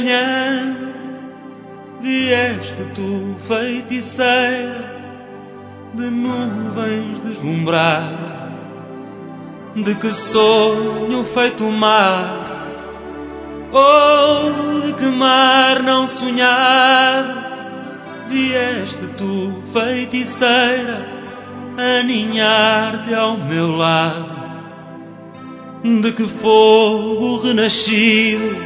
manhã vieste tu, feiticeira de nuvens deslumbrada, de que sonho feito mar, ou de que mar não sonhado. Vieste tu, feiticeira, aninhar-te ao meu lado, de que fogo renascido,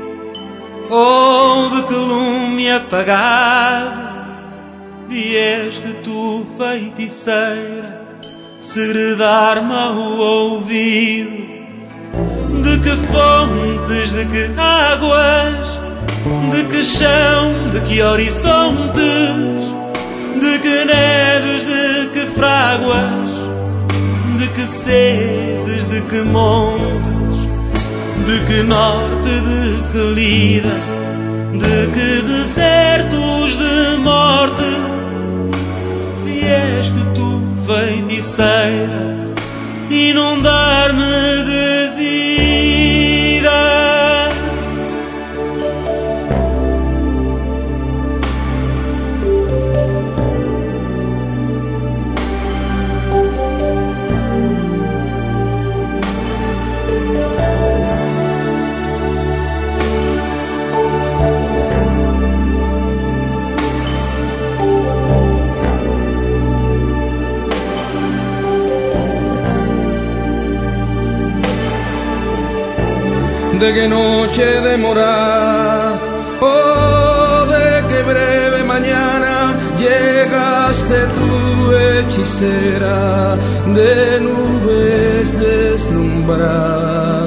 ou de que lume apagado. Vieste tu, feiticeira, segredar-me ao ouvido, de que fontes, de que águas, de que chão, de que horizontes, de que neves, de que fráguas, de que sedes, de que montes, de que norte, de que lida, de que desertos de morte. Vieste tu, feiticeira, inundar-me de vida. De qué noche demorada, oh, de qué breve mañana llegaste tú, hechicera de nubes deslumbrada.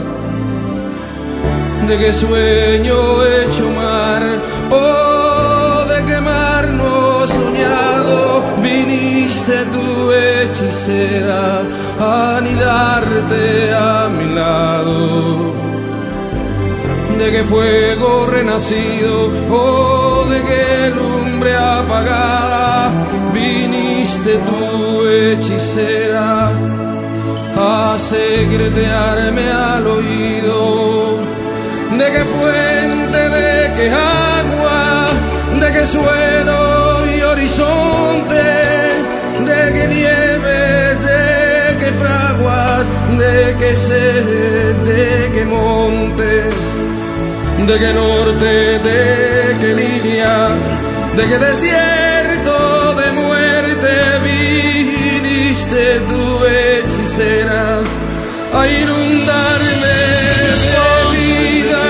De qué sueño hecho mar, oh, de qué mar no soñado, viniste tú, hechicera, a anidarte a mi lado. De qué fuego renacido, oh, de qué lumbre apagada, viniste tú, hechicera, a secretearme al oído. De qué fuente, de qué agua, de qué suelo y horizontes, de qué nieves, de qué fraguas, de qué sed, de qué montes, de qué norte, de qué línea, de qué desierto de muerte viniste tú, hechicera, a inundarme de vida.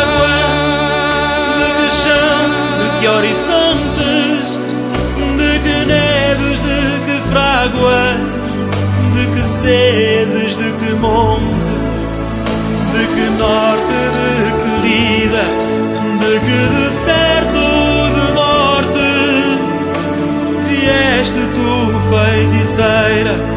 De que chão, de que horizontes, de que neves, de que fráguas, de que sedes, de que montes, de que norte, de que lida, de que deserto de morte. Vieste tu, feiticeira,